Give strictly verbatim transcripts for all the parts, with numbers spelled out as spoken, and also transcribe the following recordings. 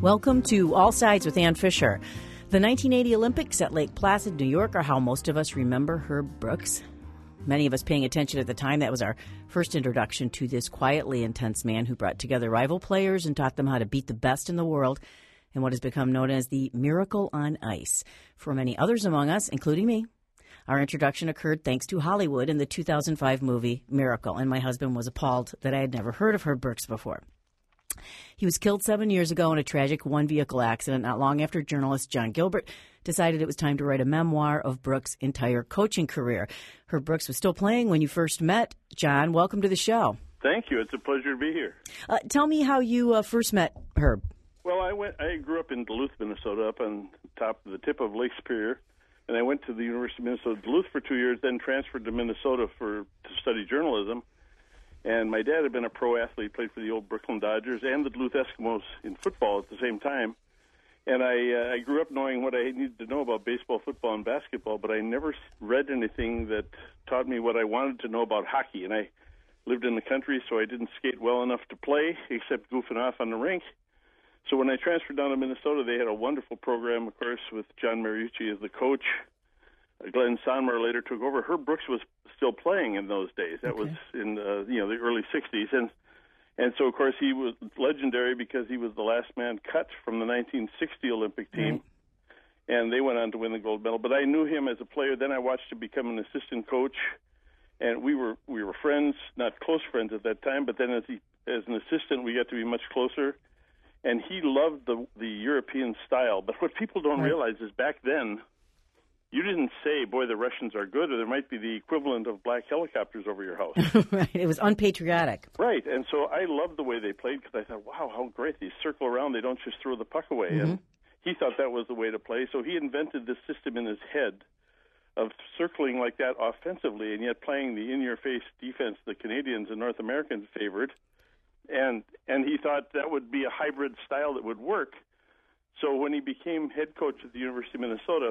Welcome to All Sides with Ann Fisher. The nineteen eighty Olympics at Lake Placid, New York, are how most of us remember Herb Brooks. Many of us paying attention at the time, that was our first introduction to this quietly intense man who brought together rival players and taught them how to beat the best in the world in what has become known as the Miracle on Ice. For many others among us, including me, our introduction occurred thanks to Hollywood in the two thousand five movie Miracle, and my husband was appalled that I had never heard of Herb Brooks before. He was killed seven years ago in a tragic one-vehicle accident, not long after journalist John Gilbert decided it was time to write a memoir of Brooks' entire coaching career. Herb Brooks was still playing when you first met. John, welcome to the show. Thank you. It's a pleasure to be here. Uh, tell me how you uh, first met Herb. Well, I went. I grew up in Duluth, Minnesota, up on top the tip of Lake Superior, and I went to the University of Minnesota Duluth for two years, then transferred to Minnesota for to study journalism. And my dad had been a pro athlete, played for the old Brooklyn Dodgers and the Duluth Eskimos in football at the same time. And I, uh, I grew up knowing what I needed to know about baseball, football, and basketball, but I never read anything that taught me what I wanted to know about hockey. And I lived in the country, so I didn't skate well enough to play, except goofing off on the rink. So when I transferred down to Minnesota, they had a wonderful program, of course, with John Mariucci as the coach. Glenn Sonmar later took over. Herb Brooks was still playing in those days. That okay. was in uh, you know the early sixties, and and so of course he was legendary because he was the last man cut from the nineteen sixty Olympic team, right. And they went on to win the gold medal. But I knew him as a player. Then I watched him become an assistant coach, and we were we were friends, not close friends at that time. But then as he as an assistant, we got to be much closer. And he loved the the European style. But what people don't right. realize is back then, you didn't say, boy, the Russians are good, or there might be the equivalent of black helicopters over your house. Right. It was unpatriotic. Right. And so I loved the way they played because I thought, wow, how great. They circle around. They don't just throw the puck away. Mm-hmm. And he thought that was the way to play. So he invented this system in his head of circling like that offensively and yet playing the in-your-face defense the Canadians and North Americans favored. And, and he thought that would be a hybrid style that would work. So when he became head coach at the University of Minnesota,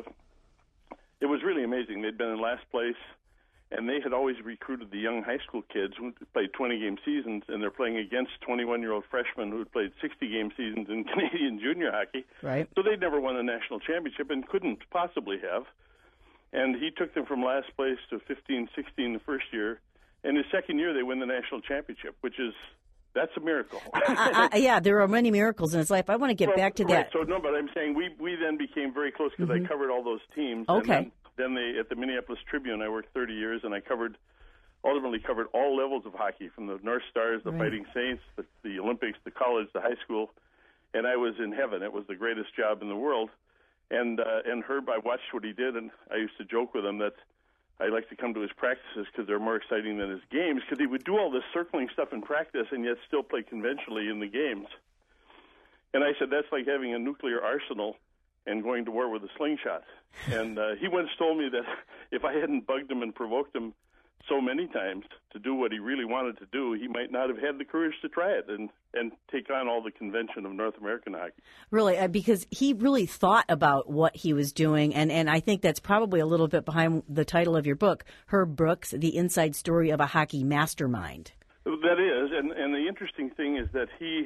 it was really amazing. They'd been in last place, and they had always recruited the young high school kids who played twenty-game seasons, and they're playing against twenty-one-year-old freshmen who had played sixty-game seasons in Canadian junior hockey. Right. So they'd never won a national championship and couldn't possibly have. And he took them from last place to fifteen, sixteen the first year. And his second year, they win the national championship, which is that's a miracle. I, I, yeah, there are many miracles in his life. I want to get well, back to right. that. So no, but I'm saying we we then became very close because mm-hmm. I covered all those teams. Okay. And then, then they at the Minneapolis Tribune, I worked thirty years, and I covered ultimately covered all levels of hockey, from the North Stars, the right. Fighting Saints, the, the Olympics, the college, the high school, and I was in heaven. It was the greatest job in the world. And uh, and Herb, I watched what he did, and I used to joke with him that I like to come to his practices because they're more exciting than his games, because he would do all this circling stuff in practice and yet still play conventionally in the games. And I said, that's like having a nuclear arsenal and going to war with a slingshot. And uh, he once told me that if I hadn't bugged him and provoked him so many times to do what he really wanted to do, he might not have had the courage to try it and, and take on all the convention of North American hockey. Really, uh, because he really thought about what he was doing, and, and I think that's probably a little bit behind the title of your book, Herb Brooks, The Inside Story of a Hockey Mastermind. That is, and, and the interesting thing is that he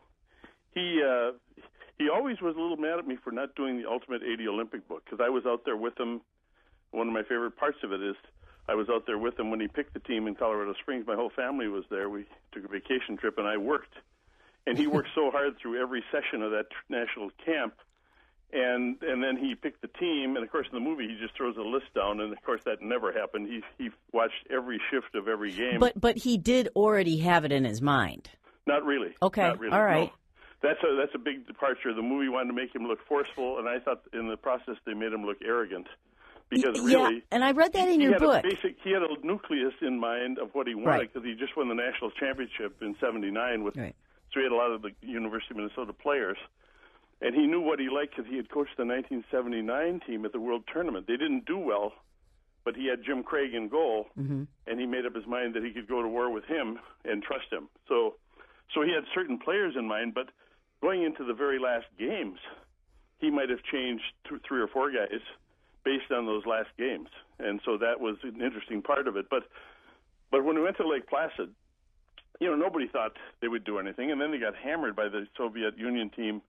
he uh, he always was a little mad at me for not doing the Ultimate eighty Olympic book, because I was out there with him. One of my favorite parts of it is I was out there with him when he picked the team in Colorado Springs. My whole family was there. We took a vacation trip, and I worked. And he worked so hard through every session of that national camp. And and then he picked the team. And, of course, in the movie, he just throws a list down. And, of course, that never happened. He he watched every shift of every game. But but he did already have it in his mind. Not really. Okay. Not really. All right. No. That's a, that's a big departure. The movie wanted to make him look forceful, and I thought in the process they made him look arrogant. Because really, yeah, and I read that in he your had book. A basic, he had a nucleus in mind of what he wanted, because right. he just won the national championship in seventy-nine. With, right. So he had a lot of the University of Minnesota players. And he knew what he liked because he had coached the nineteen seventy-nine team at the World Tournament. They didn't do well, but he had Jim Craig in goal, mm-hmm. and he made up his mind that he could go to war with him and trust him. So, so he had certain players in mind, but going into the very last games, he might have changed two, three or four guys based on those last games. And so that was an interesting part of it. But but when we went to Lake Placid, you know, nobody thought they would do anything. And then they got hammered by the Soviet Union team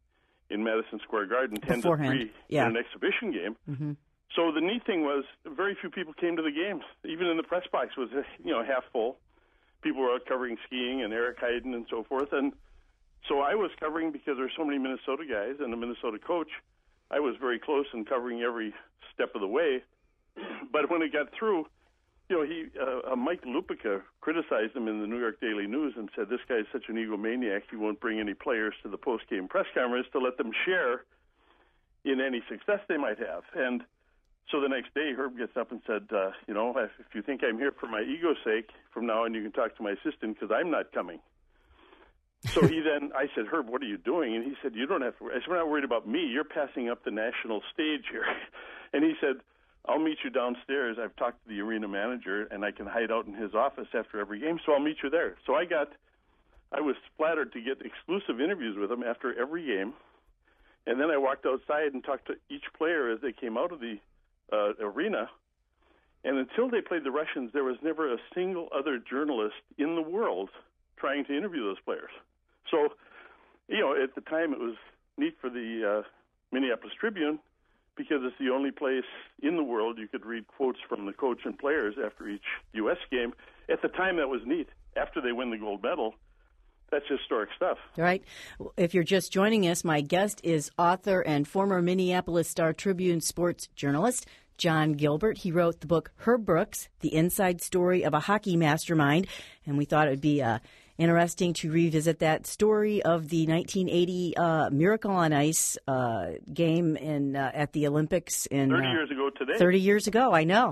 in Madison Square Garden, ten Beforehand. to three Yeah. in an exhibition game. Mm-hmm. So the neat thing was, very few people came to the games. Even in the press box was, you know, half full. People were out covering skiing and Eric Heiden and so forth. And so I was covering, because there were so many Minnesota guys and a Minnesota coach, I was very close and covering every step of the way. But when it got through, you know, he uh, uh, Mike Lupica criticized him in the New York Daily News and said, this guy is such an egomaniac, he won't bring any players to the post-game press conference to let them share in any success they might have. And so the next day, Herb gets up and said, uh, you know, if, if you think I'm here for my ego's sake, from now on you can talk to my assistant because I'm not coming. So he then, I said, Herb, what are you doing? And he said, you don't have to worry. I said, we're not worried about me. You're passing up the national stage here. And he said, I'll meet you downstairs. I've talked to the arena manager, and I can hide out in his office after every game, so I'll meet you there. So I got, I was flattered to get exclusive interviews with him after every game. And then I walked outside and talked to each player as they came out of the uh, arena. And until they played the Russians, there was never a single other journalist in the world trying to interview those players. So, you know, at the time it was neat for the uh, Minneapolis Tribune because it's the only place in the world you could read quotes from the coach and players after each U S game. At the time, that was neat. After they win the gold medal, that's historic stuff. Right. If you're just joining us, my guest is author and former Minneapolis Star-Tribune sports journalist John Gilbert. He wrote the book Herb Brooks, The Inside Story of a Hockey Mastermind, and we thought it would be uh, interesting to revisit that story of the nineteen eighty uh, Miracle on Ice uh, game in uh, at the Olympics. In, thirty uh, years ago today. thirty years ago, I know.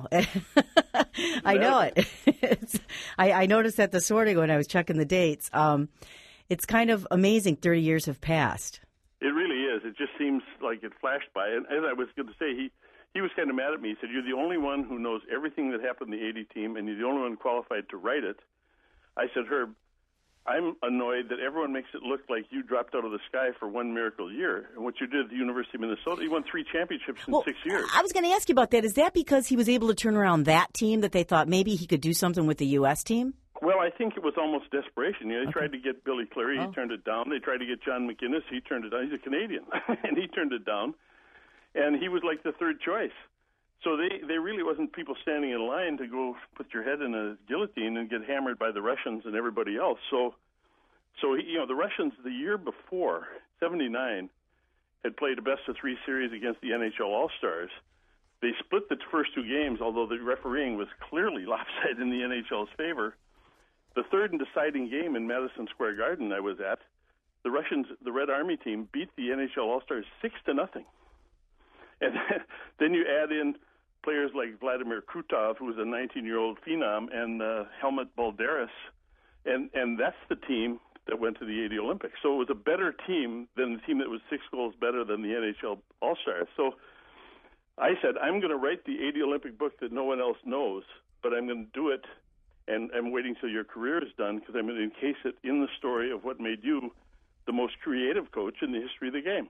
I know it. It's, I, I noticed that this morning when I was checking the dates. Um, it's kind of amazing thirty years have passed. It really is. It just seems like it flashed by. And as I was going to say, he, he was kind of mad at me. He said, you're the only one who knows everything that happened in the eighty team, and you're the only one qualified to write it. I said, Herb, I'm annoyed that everyone makes it look like you dropped out of the sky for one miracle year. And what you did at the University of Minnesota, you won three championships in well, six years. I was going to ask you about that. Is that because he was able to turn around that team that they thought maybe he could do something with the U S team? Well, I think it was almost desperation. You know, they okay. tried to get Billy Cleary. Oh. He turned it down. They tried to get John McInnes. He turned it down. He's a Canadian. And he turned it down. And he was like the third choice. So they, they really wasn't people standing in line to go put your head in a guillotine and get hammered by the Russians and everybody else. So So, you know, the Russians the year before, seventy-nine, had played a best-of-three series against the N H L All-Stars. They split the first two games, although the refereeing was clearly lopsided in the N H L's favor. The third and deciding game in Madison Square Garden I was at, the Russians, the Red Army team, beat the N H L All-Stars six to nothing. And then you add in players like Vladimir Krutov, who was a nineteen-year-old phenom, and uh, Helmut Balderas, and, and that's the team that went to the eighty Olympics. So it was a better team than the team that was six goals better than the N H L All-Stars. So I said, I'm going to write the eighty Olympic book that no one else knows, but I'm going to do it, and I'm waiting till your career is done because I'm going to encase it in the story of what made you the most creative coach in the history of the game.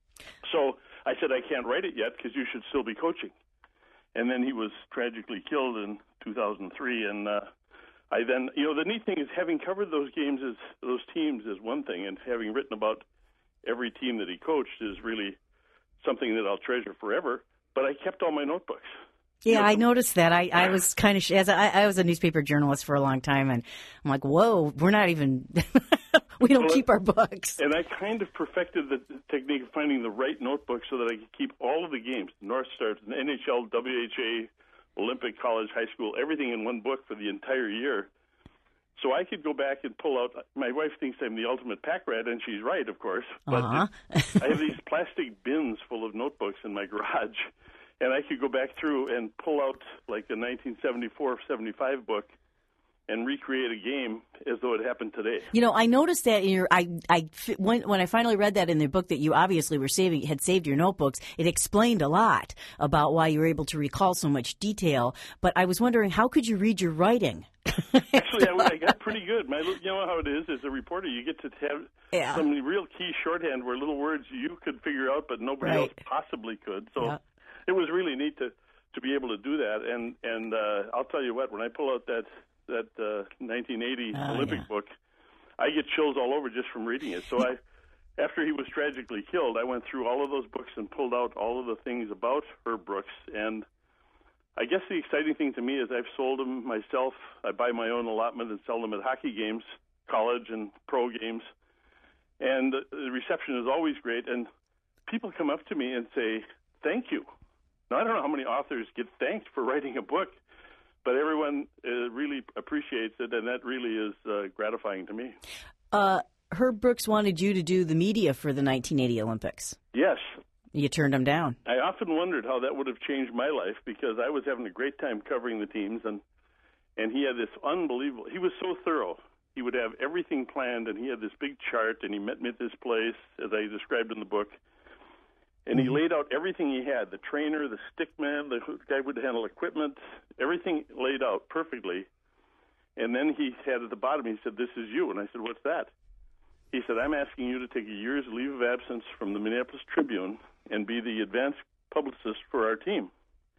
So I said, I can't write it yet because you should still be coaching. And then he was tragically killed in two thousand three, and uh, I then, you know, the neat thing is having covered those games, is those teams is one thing, and having written about every team that he coached is really something that I'll treasure forever. But I kept all my notebooks. Yeah, you know, I noticed that. I, I was kind of, as I, I was a newspaper journalist for a long time, and I'm like, whoa, we're not even, we don't well, keep our books. And I kind of perfected the technique of finding the right notebook so that I could keep all of the games, North Stars, N H L, W H A, Olympic, college, high school, everything in one book for the entire year. So I could go back and pull out, my wife thinks I'm the ultimate pack rat, and she's right, of course. But uh-huh. I have these plastic bins full of notebooks in my garage, and I could go back through and pull out like a nineteen seventy-four seventy-five book and recreate a game as though it happened today. You know, I noticed that in your, I, I, when, when I finally read that in the book that you obviously were saving, had saved your notebooks, it explained a lot about why you were able to recall so much detail. But I was wondering, how could you read your writing? Actually, I, I got pretty good. My, you know how it is as a reporter, you get to have yeah. some real key shorthand where little words you could figure out, but nobody right. else possibly could. So yeah. it was really neat to, to be able to do that. And and uh, I'll tell you what, when I pull out that that uh, nineteen eighty oh, Olympic yeah. book, I get chills all over just from reading it. So I after he was tragically killed, I went through all of those books and pulled out all of the things about Herb Brooks. And I guess the exciting thing to me is I've sold them myself. I buy my own allotment and sell them at hockey games, college and pro games. And the reception is always great. And people come up to me and say, thank you. Now, I don't know how many authors get thanked for writing a book, but everyone uh, really appreciates it, and that really is uh, gratifying to me. Uh, Herb Brooks wanted you to do the media for the nineteen eighty Olympics. Yes. You turned him down. I often wondered how that would have changed my life, because I was having a great time covering the teams, and and he had this unbelievable, he was so thorough. He would have everything planned, and he had this big chart, and he met me at this place, as I described in the book. And he laid out everything he had, the trainer, the stickman, the guy who would handle equipment, everything laid out perfectly. And then he had at the bottom, he said, this is you. And I said, what's that? He said, I'm asking you to take a year's leave of absence from the Minneapolis Tribune and be the advanced publicist for our team.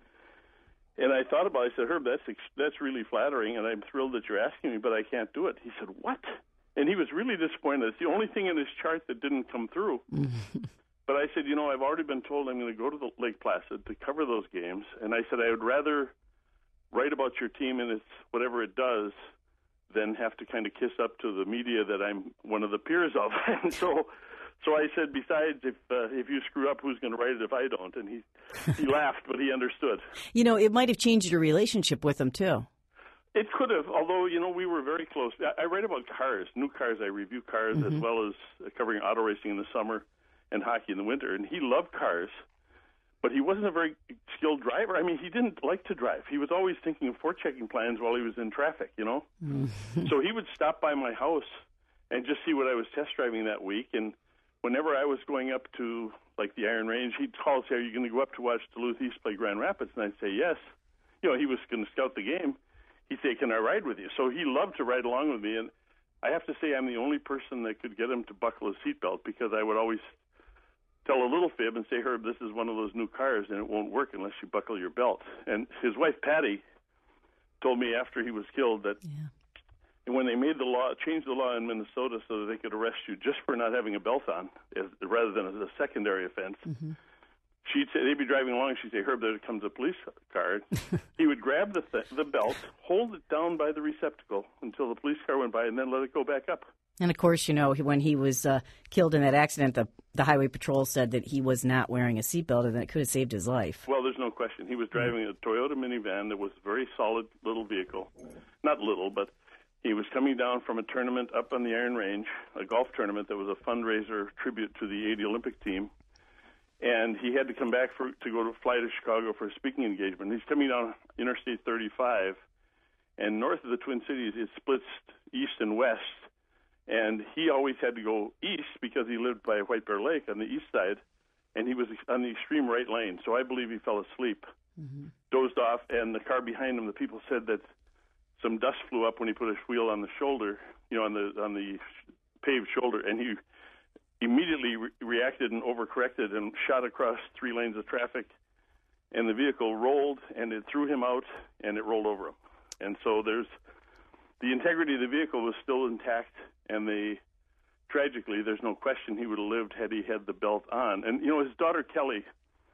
And I thought about it. I said, Herb, that's, that's really flattering, and I'm thrilled that you're asking me, but I can't do it. He said, what? And he was really disappointed. It's the only thing in his chart that didn't come through. But I said, you know, I've already been told I'm going to go to the Lake Placid to cover those games, and I said I would rather write about your team and its whatever it does than have to kind of kiss up to the media that I'm one of the peers of. And so, so I said, besides, if uh, if you screw up, who's going to write it if I don't? And he he laughed, but he understood. You know, it might have changed your relationship with him too. It could have, although, you know, we were very close. I, I write about cars, new cars. I review cars mm-hmm. as well as covering auto racing in the summer and hockey in the winter, and he loved cars, but he wasn't a very skilled driver. I mean, he didn't like to drive. He was always thinking of forechecking plans while he was in traffic, you know? So he would stop by my house and just see what I was test driving that week, and whenever I was going up to, like, the Iron Range, he'd call and say, are you going to go up to watch Duluth East play Grand Rapids? And I'd say, yes. You know, he was going to scout the game. He'd say, can I ride with you? So he loved to ride along with me, and I have to say I'm the only person that could get him to buckle his seatbelt, because I would always tell a little fib and say, Herb, this is one of those new cars, and it won't work unless you buckle your belt. And his wife, Patty, told me after he was killed that yeah. when they made the law, changed the law in Minnesota so that they could arrest you just for not having a belt on, as, rather than as a secondary offense, mm-hmm. she'd say, they'd be driving along, she'd say, Herb, there comes a police car. He would grab the, th- the belt, hold it down by the receptacle until the police car went by, and then let it go back up. And, of course, you know, when he was uh, killed in that accident, the, the Highway Patrol said that he was not wearing a seatbelt and that it could have saved his life. Well, there's no question. He was driving a Toyota minivan that was a very solid little vehicle. Not little, but he was coming down from a tournament up on the Iron Range, a golf tournament that was a fundraiser tribute to the eighty Olympic team. And he had to come back for, to go to fly to Chicago for a speaking engagement. He's coming down Interstate thirty-five, and north of the Twin Cities, it splits east and west. And he always had to go east because he lived by White Bear Lake on the east side, and he was on the extreme right lane. So I believe he fell asleep, mm-hmm. dozed off, and the car behind him, the people said that some dust flew up when he put his wheel on the shoulder, you know, on the on the paved shoulder, and he immediately re- reacted and overcorrected and shot across three lanes of traffic, and the vehicle rolled, and it threw him out, and it rolled over him. And so there's the integrity of the vehicle was still intact, and they, tragically, there's no question he would have lived had he had the belt on. And, you know, his daughter, Kelly,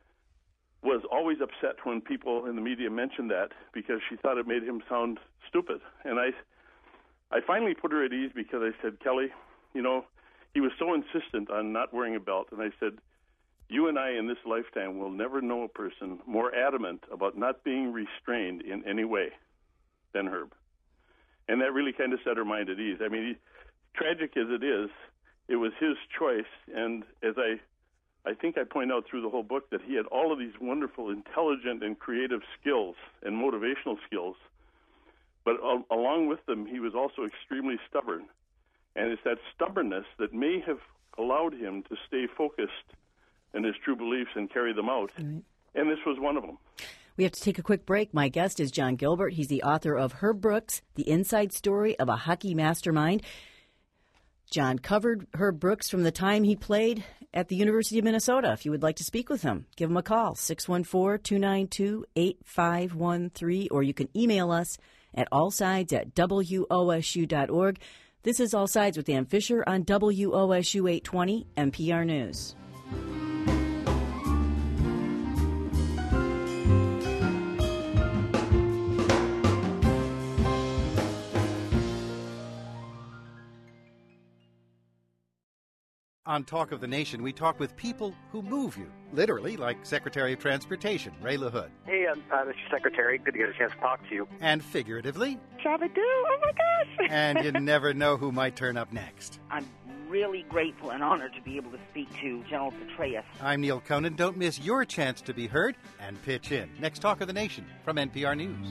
was always upset when people in the media mentioned that because she thought it made him sound stupid. And I, I finally put her at ease because I said, Kelly, you know, he was so insistent on not wearing a belt, and I said, you and I in this lifetime will never know a person more adamant about not being restrained in any way than Herb. And that really kind of set her mind at ease. I mean, he, tragic as it is, it was his choice. And as I, I think I point out through the whole book, that he had all of these wonderful, intelligent, and creative skills and motivational skills. But uh, along with them, he was also extremely stubborn. And it's that stubbornness that may have allowed him to stay focused in his true beliefs and carry them out. Right. And this was one of them. We have to take a quick break. My guest is John Gilbert. He's the author of Herb Brooks, The Inside Story of a Hockey Mastermind. John covered Herb Brooks from the time he played at the University of Minnesota. If you would like to speak with him, give him a call, six one four, two nine two, eight five one three, or you can email us at allsides at W O S U dot org. This This is All Sides with Ann Fisher on W O S U eight twenty N P R News. On Talk of the Nation, we talk with people who move you, literally, like Secretary of Transportation Ray LaHood. Hey, I'm uh, Mister Secretary. Good to get a chance to talk to you. And figuratively. Shabba-doo, oh my gosh! And you never know who might turn up next. I'm really grateful and honored to be able to speak to General Petraeus. I'm Neil Conan. Don't miss your chance to be heard and pitch in. Next Talk of the Nation from N P R News.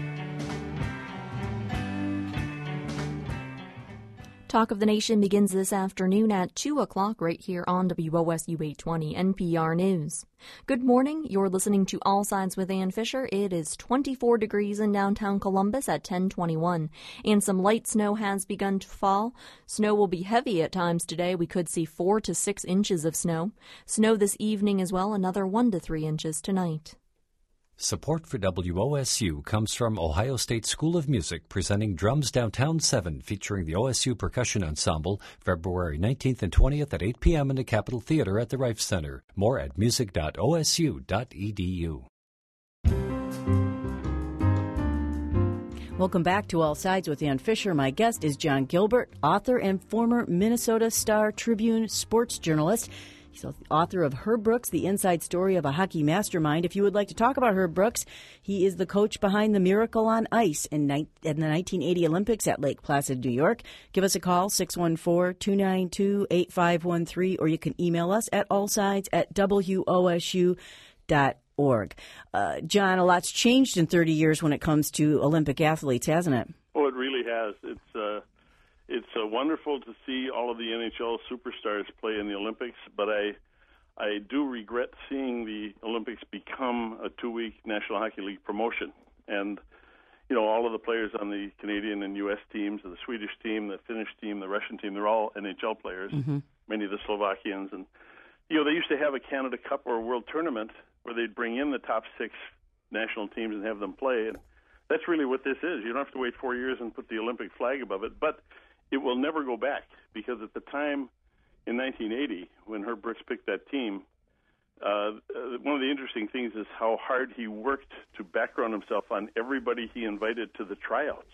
Talk of the Nation begins this afternoon at two o'clock right here on W O S U eight twenty N P R News. Good morning. You're listening to All Sides with Ann Fisher. It is twenty-four degrees in downtown Columbus at ten twenty-one, and some light snow has begun to fall. Snow will be heavy at times today. We could see four to six inches of snow. Snow this evening as well, another one to three inches tonight. Support for W O S U comes from Ohio State School of Music, presenting Drums Downtown seven, featuring the O S U Percussion Ensemble, February nineteenth and twentieth at eight p.m. in the Capitol Theater at the Rife Center. More at music dot O S U dot E D U. Welcome back to All Sides with Ann Fisher. My guest is John Gilbert, author and former Minnesota Star Tribune sports journalist. He's the author of Herb Brooks, The Inside Story of a Hockey Mastermind. If you would like to talk about Herb Brooks, he is the coach behind the Miracle on Ice in, ni- in the nineteen eighty Olympics at Lake Placid, New York. Give us a call, six one four, two nine two, eight five one three, or you can email us at allsides at W O S U dot org. Uh, John, a lot's changed in thirty years when it comes to Olympic athletes, hasn't it? Oh, it really has. It's uh, it's uh, wonderful to see all of the N H L superstars play in the Olympics, but I I do regret seeing the Olympics become a two-week National Hockey League promotion. And, you know, all of the players on the Canadian and U S teams, the Swedish team, the Finnish team, the Russian team, they're all N H L players, mm-hmm. many of the Slovakians. And, you know, they used to have a Canada Cup or a World Tournament where they'd bring in the top six national teams and have them play. And that's really what this is. You don't have to wait four years and put the Olympic flag above it. But it will never go back, because at the time in nineteen eighty, when Herb Brooks picked that team, uh, one of the interesting things is how hard he worked to background himself on everybody he invited to the tryouts,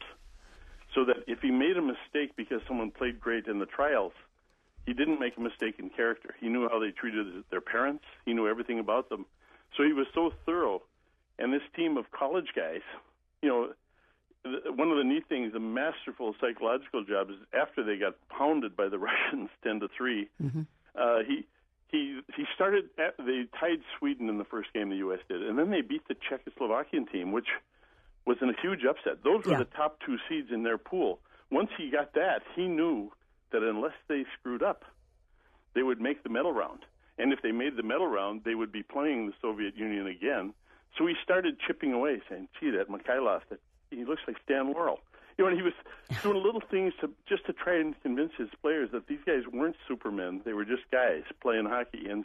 so that if he made a mistake because someone played great in the trials, he didn't make a mistake in character. He knew how they treated their parents. He knew everything about them. So he was so thorough. And this team of college guys, you know, one of the neat things, the masterful psychological job is after they got pounded by the Russians ten to three, mm-hmm. uh, he he he started. At, they tied Sweden in the first game the U S did, and then they beat the Czechoslovakian team, which was in a huge upset. Those were yeah. the top two seeds in their pool. Once he got that, he knew that unless they screwed up, they would make the medal round, and if they made the medal round, they would be playing the Soviet Union again. So he started chipping away, saying, "Gee, that Mikhailov, that." He looks like Stan Laurel. You know, and he was doing little things to just to try and convince his players that these guys weren't supermen. They were just guys playing hockey. And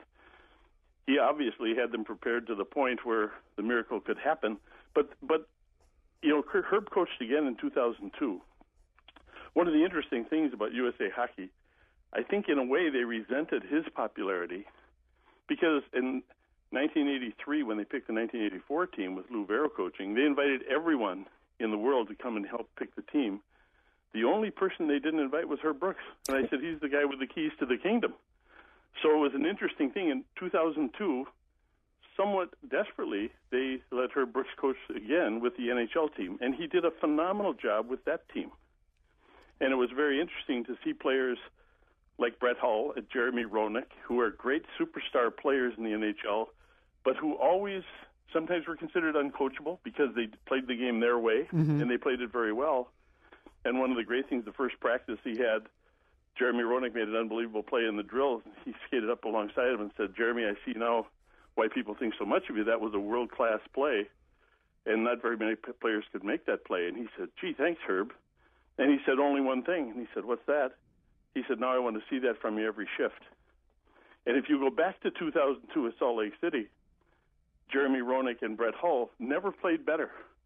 he obviously had them prepared to the point where the miracle could happen. But, but you know, Herb coached again in two thousand two. One of the interesting things about U S A Hockey, I think in a way they resented his popularity, because in nineteen eighty-three, when they picked the nineteen eighty-four team with Lou Vero coaching, they invited everyone in the world to come and help pick the team. The only person they didn't invite was Herb Brooks. And I said, he's the guy with the keys to the kingdom. So it was an interesting thing. In two thousand two, somewhat desperately, they let Herb Brooks coach again with the N H L team. And he did a phenomenal job with that team. And it was very interesting to see players like Brett Hull and Jeremy Roenick, who are great superstar players in the N H L, but who always sometimes were considered uncoachable because they played the game their way, mm-hmm. and they played it very well. And one of the great things, the first practice he had, Jeremy Roenick made an unbelievable play in the drill. He skated up alongside him and said, "Jeremy, I see now why people think so much of you. That was a world-class play, and not very many players could make that play." And he said, "Gee, thanks, Herb." And he said only one thing. And he said, "What's that?" He said, "Now I want to see that from you every shift." And if you go back to two thousand two at Salt Lake City, Jeremy Roenick and Brett Hull never played better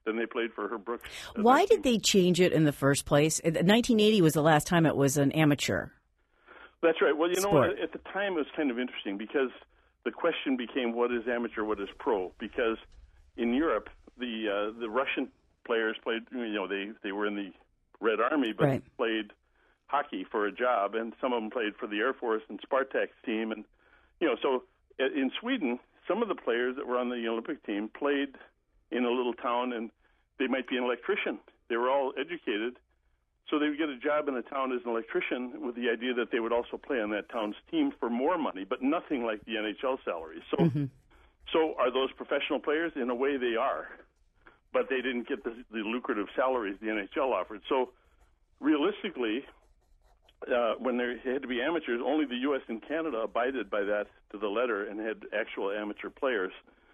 than they played for Herb Brooks. Why did they change it in the first place? nineteen eighty was the last time it was an amateur. That's right. Well, you know, sport. at the time it was kind of interesting because the question became, what is amateur, what is pro? Because in Europe, the uh, the Russian players played, you know, they, they were in the Red Army, but right. played hockey for a job, and some of them played for the Air Force and Spartak's team. And, you know, so in Sweden, some of the players that were on the Olympic team played in a little town, and they might be an electrician. They were all educated. So they would get a job in a town as an electrician with the idea that they would also play on that town's team for more money, but nothing like the N H L salaries. So, mm-hmm. so are those professional players? In a way, they are, but they didn't get the, the lucrative salaries the N H L offered. So, realistically, uh, when they had to be amateurs, only the U S and Canada abided by that to the letter and had actual amateur players.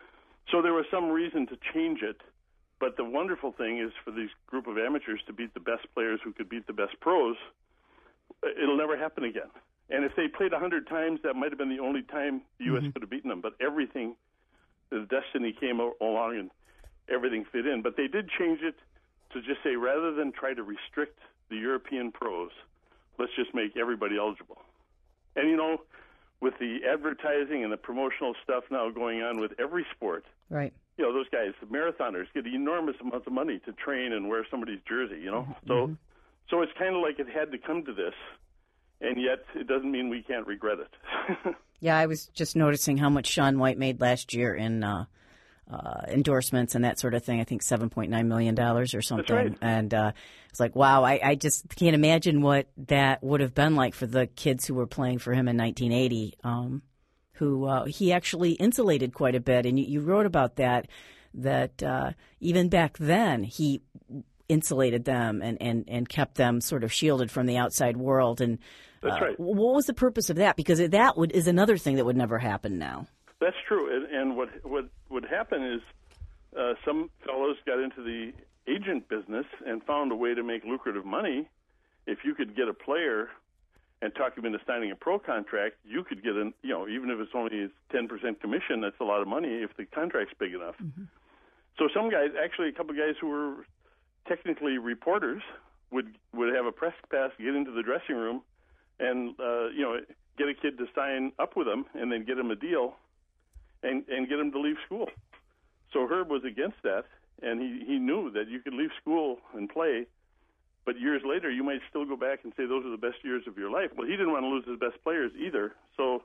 So there was some reason to change it. But the wonderful thing is for these group of amateurs to beat the best players who could beat the best pros. It'll never happen again. And if they played one hundred times, that might have been the only time the U S Mm-hmm. could have beaten them. But everything, the destiny came along and everything fit in. But they did change it to just say, rather than try to restrict the European pros, let's just make everybody eligible. And, you know, with the advertising and the promotional stuff now going on with every sport, right? You know, those guys, the marathoners, get enormous amounts of money to train and wear somebody's jersey, you know. Mm-hmm. So so it's kind of like it had to come to this, and yet it doesn't mean we can't regret it. Yeah, I was just noticing how much Shaun White made last year in uh, uh, endorsements and that sort of thing. I think seven point nine million dollars or something. That's right. And uh, it's like, wow, I, I just can't imagine what that would have been like for the kids who were playing for him in nineteen eighty. Um who uh, he actually insulated quite a bit. And you, you wrote about that, that uh, even back then he insulated them and, and, and kept them sort of shielded from the outside world. And uh, That's right. What was the purpose of that? Because that would is another thing that would never happen now. That's true. And, and what, what would happen is uh, some fellows got into the agent business and found a way to make lucrative money. If you could get a player and talk him into signing a pro contract, you could get an, you know, even if it's only a ten percent commission, that's a lot of money if the contract's big enough. Mm-hmm. So some guys, actually a couple of guys who were technically reporters would would have a press pass, get into the dressing room, and, uh, you know, get a kid to sign up with them and then get him a deal and, and get him to leave school. So Herb was against that, and he, he knew that you could leave school and play, but years later, you might still go back and say those are the best years of your life. Well, he didn't want to lose his best players either. So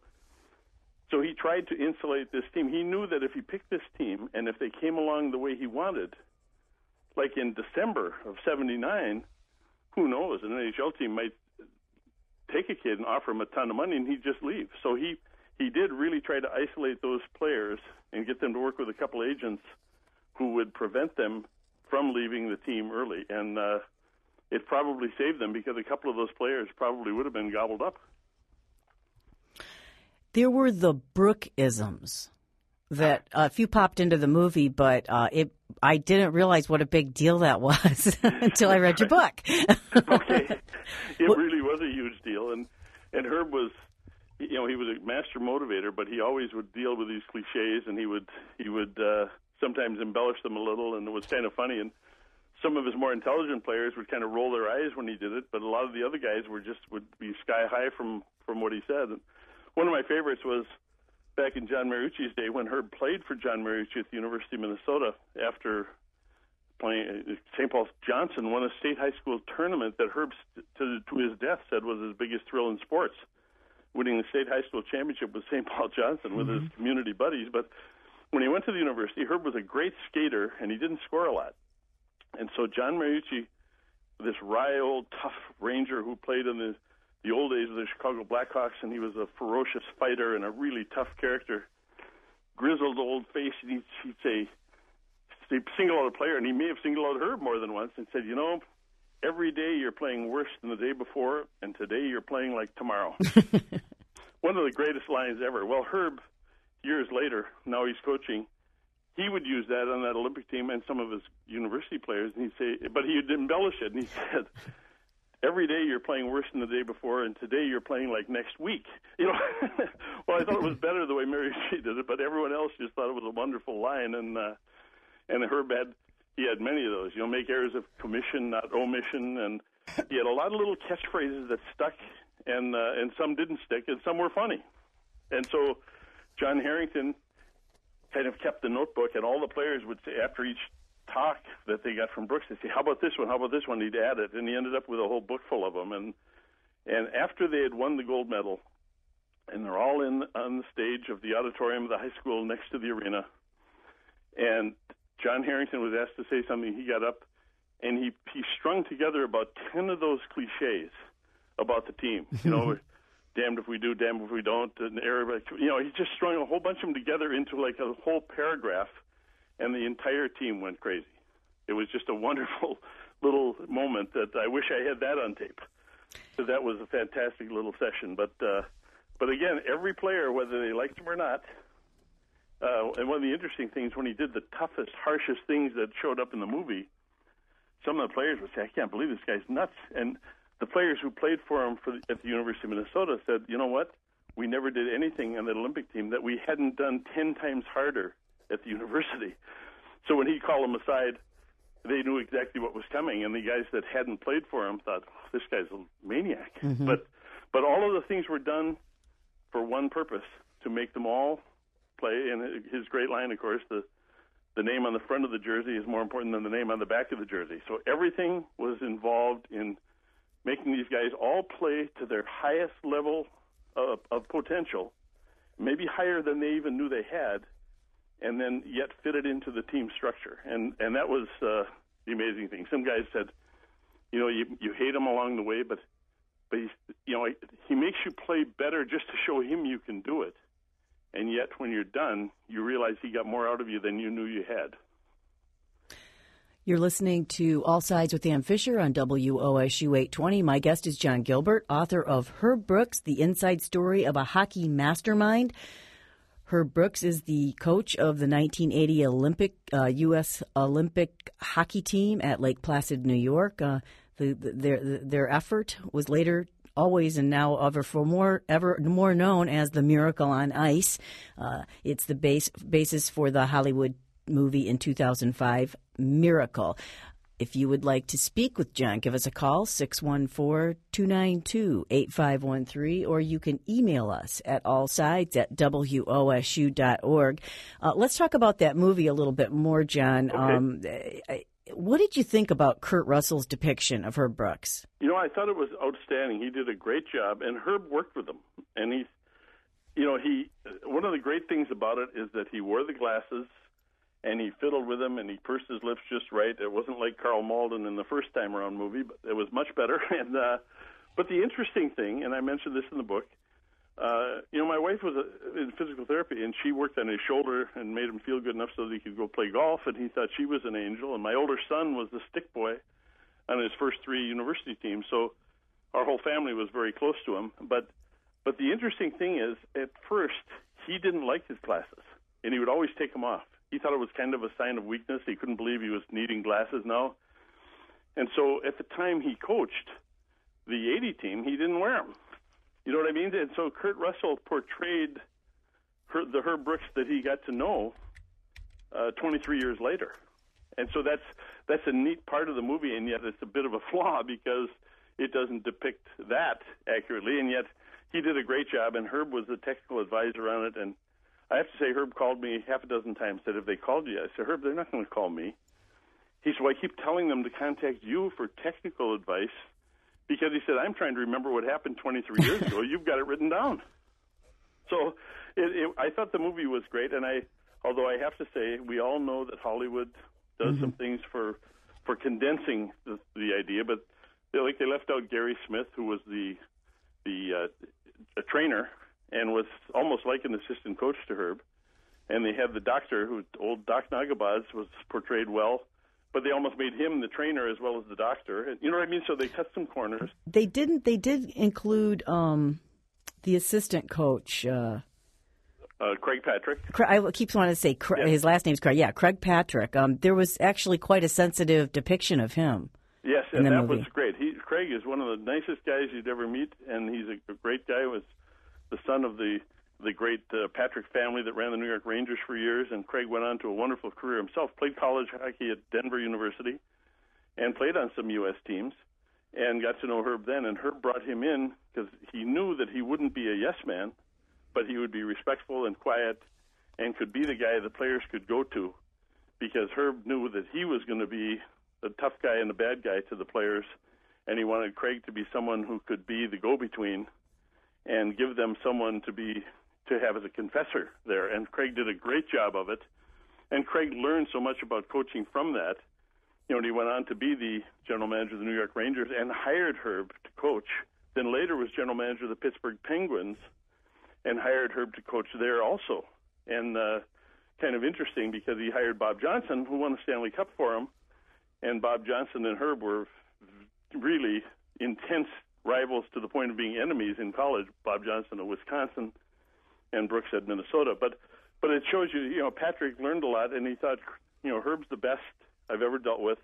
so he tried to insulate this team. He knew that if he picked this team and if they came along the way he wanted, like in December of seventy-nine, who knows, an N H L team might take a kid and offer him a ton of money and he'd just leave. So he, he did really try to isolate those players and get them to work with a couple agents who would prevent them from leaving the team early. And uh it probably saved them because a couple of those players probably would have been gobbled up. There were the Brookisms that a uh, few popped into the movie, but uh, it I didn't realize what a big deal that was until I read your book. Okay. It really was a huge deal. And, and Herb was, you know, he was a master motivator, but he always would deal with these cliches, and he would, he would uh, sometimes embellish them a little, and it was kind of funny. And some of his more intelligent players would kind of roll their eyes when he did it, but a lot of the other guys were just would be sky high from, from what he said. And one of my favorites was back in John Mariucci's day when Herb played for John Mariucci at the University of Minnesota after playing. Saint Paul Johnson won a state high school tournament that Herb, to, to his death, said was his biggest thrill in sports, winning the state high school championship with Saint Paul Johnson with mm-hmm. his community buddies. But when he went to the university, Herb was a great skater, and he didn't score a lot. And so John Mariucci, this wry old tough Ranger who played in the, the old days of the Chicago Blackhawks, and he was a ferocious fighter and a really tough character, grizzled old face, and he'd, he'd say, he'd single out a player, and he may have singled out Herb more than once, and said, you know, every day you're playing worse than the day before, and today you're playing like tomorrow. One of the greatest lines ever. Well, Herb, years later, now he's coaching, he would use that on that Olympic team and some of his university players, and he'd say, but he'd embellish it, and he said, every day you're playing worse than the day before, and today you're playing like next week. You know, well, I thought it was better the way Mariucci did it, but everyone else just thought it was a wonderful line, and uh, and Herb had he had many of those. You know, make errors of commission, not omission, and he had a lot of little catchphrases that stuck, and uh, and some didn't stick, and some were funny. And so John Harrington kind of kept the notebook, and all the players would say after each talk that they got from Brooks, they'd say, how about this one, how about this one? He'd add it, and he ended up with a whole book full of them. And and after they had won the gold medal, and they're all in on the stage of the auditorium of the high school next to the arena, and John Harrington was asked to say something, he got up, and he, he strung together about ten of those cliches about the team. You know, damned if we do, damned if we don't, and everybody, you know, he just strung a whole bunch of them together into like a whole paragraph, and the entire team went crazy. It was just a wonderful little moment that I wish I had that on tape, because that was a fantastic little session. But uh, but again, every player, whether they liked him or not, uh, and one of the interesting things, when he did the toughest, harshest things that showed up in the movie, some of the players would say, I can't believe this guy's nuts. And the players who played for him for the, at the University of Minnesota said, you know what, we never did anything on the Olympic team that we hadn't done ten times harder at the university. So when he called them aside, they knew exactly what was coming, and the guys that hadn't played for him thought, oh, this guy's a maniac. Mm-hmm. But but all of the things were done for one purpose, to make them all play. And his great line, of course, the the name on the front of the jersey is more important than the name on the back of the jersey. So everything was involved in making these guys all play to their highest level of, of potential, maybe higher than they even knew they had, and then yet fit it into the team structure. And and that was uh, the amazing thing. Some guys said, you know, you you hate him along the way, but but he's, you know, he makes you play better just to show him you can do it. And yet when you're done, you realize he got more out of you than you knew you had. You're listening to All Sides with Ann Fisher on W O S U eight twenty. My guest is John Gilbert, author of Herb Brooks, The Inside Story of a Hockey Mastermind. Herb Brooks is the coach of the nineteen eighty Olympic uh, U S Olympic hockey team at Lake Placid, New York. Uh, the, the, their their effort was later, always and now ever for more ever more known as the Miracle on Ice. Uh, it's the base basis for the Hollywood movie in two thousand five, Miracle. If you would like to speak with John, give us a call, six one four, two nine two, eight five one three, or you can email us at allsides at W O S U dot org. Uh, let's talk about that movie a little bit more, John. Okay. Um, what did you think about Kurt Russell's depiction of Herb Brooks? You know, I thought it was outstanding. He did a great job, and Herb worked with him. And he, you know, he, one of the great things about it is that he wore the glasses, and he fiddled with him, and he pursed his lips just right. It wasn't like Carl Malden in the first time around movie, but it was much better. And uh, but the interesting thing, and I mentioned this in the book, uh, you know, my wife was a, in physical therapy, and she worked on his shoulder and made him feel good enough so that he could go play golf, and he thought she was an angel. And my older son was the stick boy on his first three university teams, so our whole family was very close to him. But but the interesting thing is, at first, he didn't like his glasses, and he would always take them off. He thought it was kind of a sign of weakness. He couldn't believe he was needing glasses now. And so at the time he coached the eighty team, he didn't wear them. You know what I mean? And so Kurt Russell portrayed her, the Herb Brooks that he got to know uh, twenty-three years later. And so that's that's a neat part of the movie, and yet it's a bit of a flaw because it doesn't depict that accurately. And yet he did a great job, and Herb was the technical advisor on it. And I have to say, Herb called me half a dozen times, said, if they called you, I said, Herb, they're not going to call me. He said, well, I keep telling them to contact you for technical advice because he said, I'm trying to remember what happened twenty-three years ago. You've got it written down. So it, it, I thought the movie was great, and I, although I have to say, we all know that Hollywood does mm-hmm. some things for for condensing the, the idea, but they, like they left out Gary Smith, who was the the uh, a trainer, and was almost like an assistant coach to Herb. And they had the doctor, who old Doc Nagabaz, was portrayed well, but they almost made him the trainer as well as the doctor. And, you know what I mean? So they cut some corners. They didn't. They did include um, the assistant coach, uh, uh, Craig Patrick. I keep wanting to say Craig, yeah. his last name's Craig. Yeah, Craig Patrick. Um, there was actually quite a sensitive depiction of him. Yes, and that movie. was great. He, Craig is one of the nicest guys you'd ever meet, and he's a, a great guy. Was the son of the the great uh, Patrick family that ran the New York Rangers for years, and Craig went on to a wonderful career himself, played college hockey at Denver University, and played on some U S teams, and got to know Herb then. And Herb brought him in because he knew that he wouldn't be a yes man, but he would be respectful and quiet and could be the guy the players could go to, because Herb knew that he was going to be the tough guy and the bad guy to the players, and he wanted Craig to be someone who could be the go-between and give them someone to be to have as a confessor there. And Craig did a great job of it, and Craig learned so much about coaching from that. You know, and he went on to be the general manager of the New York Rangers and hired Herb to coach. Then later was general manager of the Pittsburgh Penguins and hired Herb to coach there also. And uh, kind of interesting because he hired Bob Johnson, who won the Stanley Cup for him, and Bob Johnson and Herb were really intense rivals to the point of being enemies in college. Bob Johnson of Wisconsin and Brooks at Minnesota. But but it shows you, you know, Patrick learned a lot, and he thought, you know, Herb's the best I've ever dealt with,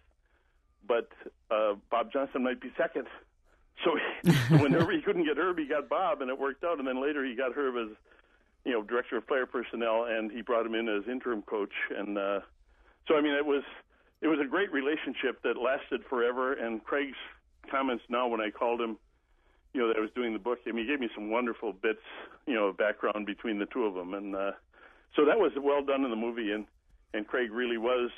but uh, Bob Johnson might be second. So he, when Herb, he couldn't get Herb, he got Bob, and it worked out. And then later he got Herb as, you know, director of player personnel, and he brought him in as interim coach. And uh, so, I mean, it was it was a great relationship that lasted forever. And Craig's comments now when I called him, you know, that I was doing the book, I mean, he gave me some wonderful bits, you know, of background between the two of them. And uh, so that was well done in the movie, and, and Craig really was,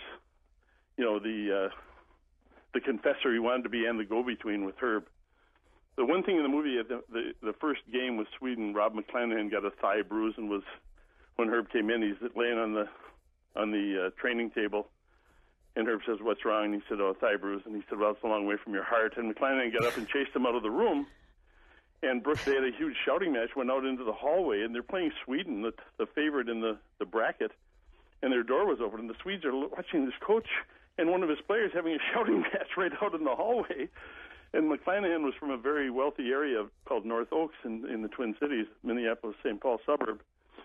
you know, the uh, the confessor he wanted to be and the go-between with Herb. The one thing in the movie, the, the, the first game with Sweden, Rob McClanahan got a thigh bruise, and was, when Herb came in, he's laying on the on the uh, training table, and Herb says, "What's wrong?" And he said, "Oh, thigh bruise." And he said, "Well, it's a long way from your heart." And McClanahan got up and chased him out of the room. And Brooks, they had a huge shouting match, went out into the hallway, and they're playing Sweden, the, the favorite in the, the bracket, and their door was open, and the Swedes are watching this coach and one of his players having a shouting match right out in the hallway. And McClanahan was from a very wealthy area called North Oaks in, in the Twin Cities, Minneapolis, Saint Paul suburb.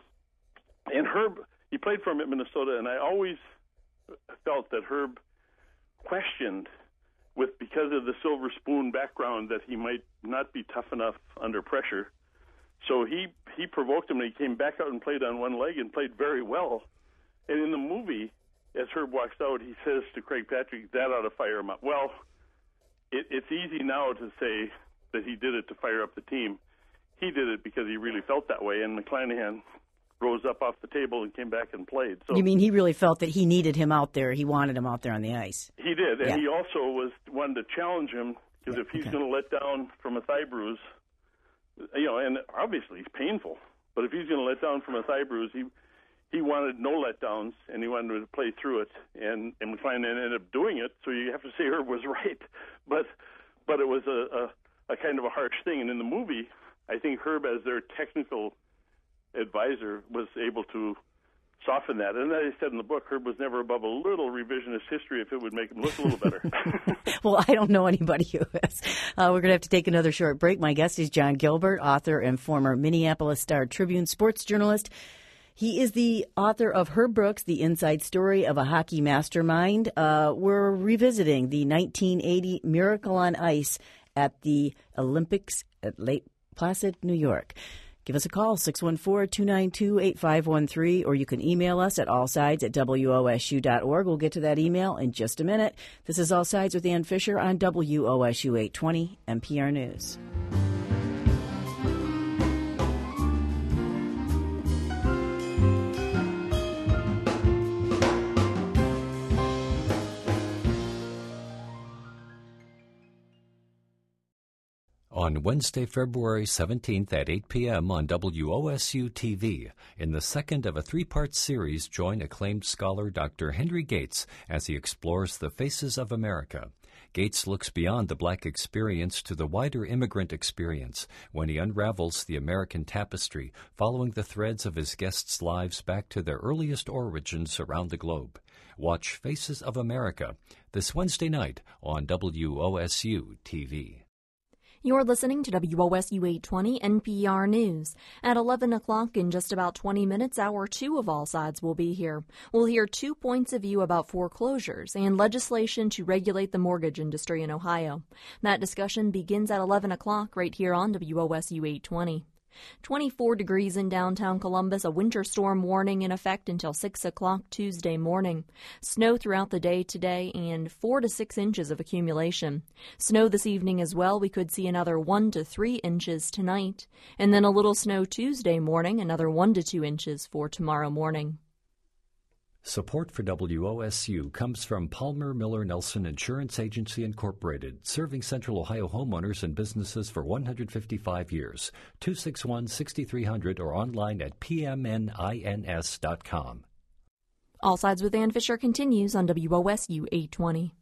And Herb, he played for him at Minnesota, and I always felt that Herb questioned, with because of the silver spoon background, that he might not be tough enough under pressure. So he, he provoked him, and he came back out and played on one leg and played very well. And in the movie, as Herb walks out, he says to Craig Patrick, "That ought to fire him up." Well, it, it's easy now to say that he did it to fire up the team. He did it because he really felt that way, and McClanahan rose up off the table and came back and played. So you mean he really felt that he needed him out there? He wanted him out there on the ice. He did, and yeah. he also was wanted to challenge him, because yeah, if he's okay. going to let down from a thigh bruise, you know, and obviously it's painful, but if he's going to let down from a thigh bruise, he he wanted no letdowns, and he wanted to play through it, and, and McClanahan ended up doing it, so you have to say Herb was right. But but it was a, a, a kind of a harsh thing, and in the movie, I think Herb, as their technical advisor, was able to soften that. And as I said in the book, Herb was never above a little revisionist history if it would make him look a little better. Well, I don't know anybody who is. Uh, we're going to have to take another short break. My guest is John Gilbert, author and former Minneapolis Star-Tribune sports journalist. He is the author of Herb Brooks, The Inside Story of a Hockey Mastermind. Uh, we're revisiting the nineteen eighty Miracle on Ice at the Olympics at Lake Placid, New York. Give us a call, six one four, two nine two, eight five one three, or you can email us at allsides at W O S U dot org. We'll get to that email in just a minute. This is All Sides with Ann Fisher on W O S U eight twenty N P R News. On Wednesday, February seventeenth at eight p.m. on W O S U T V, in the second of a three-part series, join acclaimed scholar Doctor Henry Gates as he explores the faces of America. Gates looks beyond the black experience to the wider immigrant experience when he unravels the American tapestry, following the threads of his guests' lives back to their earliest origins around the globe. Watch Faces of America this Wednesday night on W O S U T V. You're listening to W O S U eight twenty N P R News. At eleven o'clock in just about twenty minutes, hour two of All Sides will be here. We'll hear two points of view about foreclosures and legislation to regulate the mortgage industry in Ohio. That discussion begins at eleven o'clock right here on W O S U eight twenty. twenty-four degrees in downtown Columbus, a winter storm warning in effect until six o'clock Tuesday morning. Snow throughout the day today and four to six inches of accumulation. Snow this evening as well. We could see another one to three inches tonight. And then a little snow Tuesday morning, another one to two inches for tomorrow morning. Support for W O S U comes from Palmer Miller Nelson Insurance Agency Incorporated, serving Central Ohio homeowners and businesses for one hundred fifty-five years. two six one, six three zero zero or online at p m n i n s dot com. All Sides with Ann Fisher continues on W O S U eight twenty.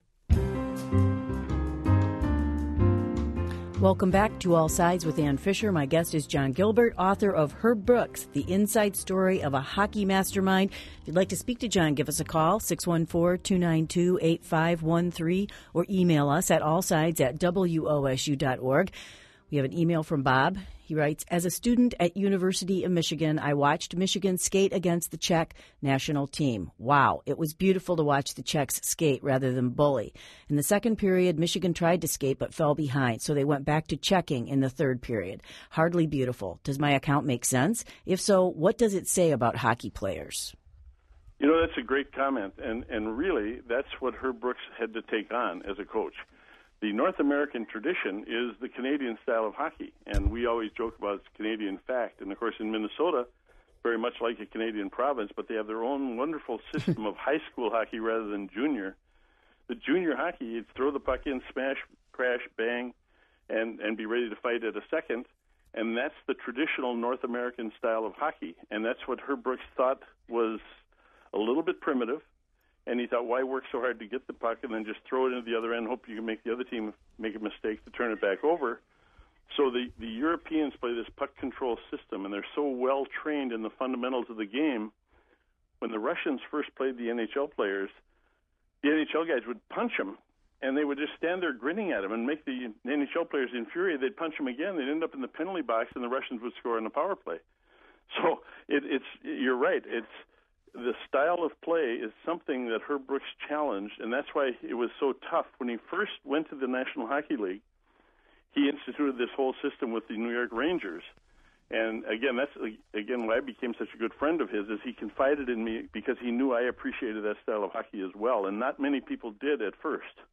Welcome back to All Sides with Ann Fisher. My guest is John Gilbert, author of Herb Brooks, The Inside Story of a Hockey Mastermind. If you'd like to speak to John, give us a call, six one four, two nine two, eight five one three, or email us at allsides at w o s u dot org. We have an email from Bob. He writes, as a student at University of Michigan, I watched Michigan skate against the Czech national team. Wow, it was beautiful to watch the Czechs skate rather than bully. In the second period, Michigan tried to skate but fell behind, so they went back to checking in the third period. Hardly beautiful. Does my account make sense? If so, what does it say about hockey players? You know, that's a great comment, and, and really, that's what Herb Brooks had to take on as a coach. The North American tradition is the Canadian style of hockey, and we always joke about it's Canadian fact. And, of course, in Minnesota, very much like a Canadian province, but they have their own wonderful system of high school hockey rather than junior. The junior hockey, you'd throw the puck in, smash, crash, bang, and, and be ready to fight at a second, and that's the traditional North American style of hockey. And that's what Herb Brooks thought was a little bit primitive. And he thought, why work so hard to get the puck and then just throw it into the other end, hope you can make the other team make a mistake to turn it back over? So the, the Europeans play this puck control system, and they're so well trained in the fundamentals of the game. When the Russians first played the N H L players, the N H L guys would punch them, and they would just stand there grinning at them and make the N H L players infuriated. They'd punch them again. They'd end up in the penalty box, and the Russians would score on the power play. So it, it's you're right. It's the style of play is something that Herb Brooks challenged, and that's why it was so tough. When he first went to the National Hockey League, he instituted this whole system with the New York Rangers. And again, that's again why I became such a good friend of his, is he confided in me because he knew I appreciated that style of hockey as well, and not many people did at first.